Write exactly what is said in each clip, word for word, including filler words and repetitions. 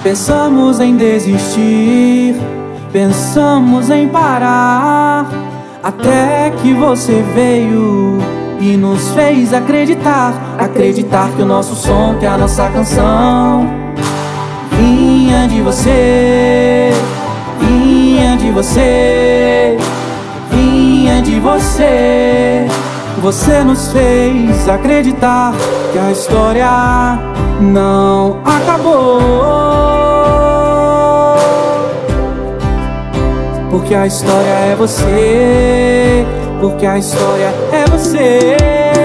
Pensamos em desistir, pensamos em parar, até que você veio e nos fez acreditar. Acreditar que o nosso som, que a nossa canção vinha de você, vinha de você, vinha de você. Você nos fez acreditar que a história não acabou, porque a história é você, porque a história é você.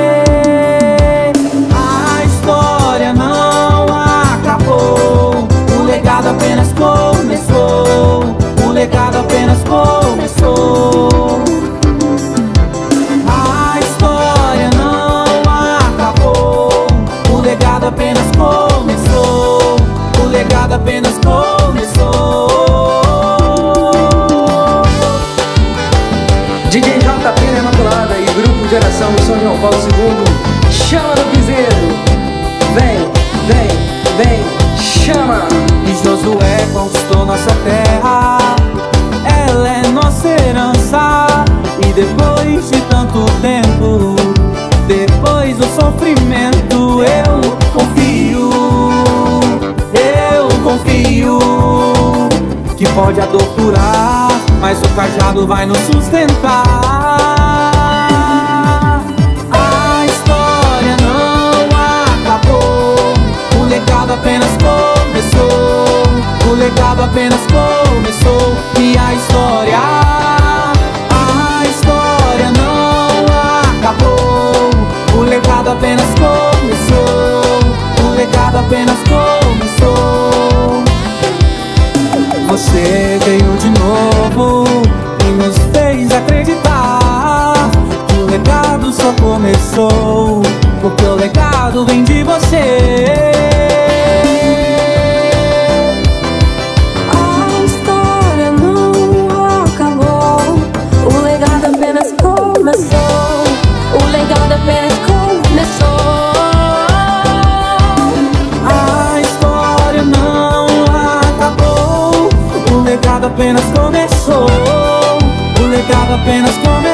A história não acabou, o legado apenas começou, o legado apenas começou. A história não acabou, o legado apenas começou, o legado apenas começou. D J J P na Imaculada e Grupo Geração São João Paulo segundo, chama no piseiro. Vem, vem, vem, chama. E Josué conquistou nossa terra, ela é nossa herança. E depois de tanto tempo, depois do sofrimento, eu confio, eu confio que pode a dor curar, mas o cajado vai nos sustentar. A história não acabou, o legado apenas começou, o legado apenas começou. E a história, a história não acabou, o legado apenas começou, o legado apenas começou. Você veio de novo e nos fez acreditar que o legado só começou, porque o legado vem de você. A história não acabou, o legado apenas começou, o legado apenas começou. A história não acabou, o legado apenas começou, o legado apenas começou.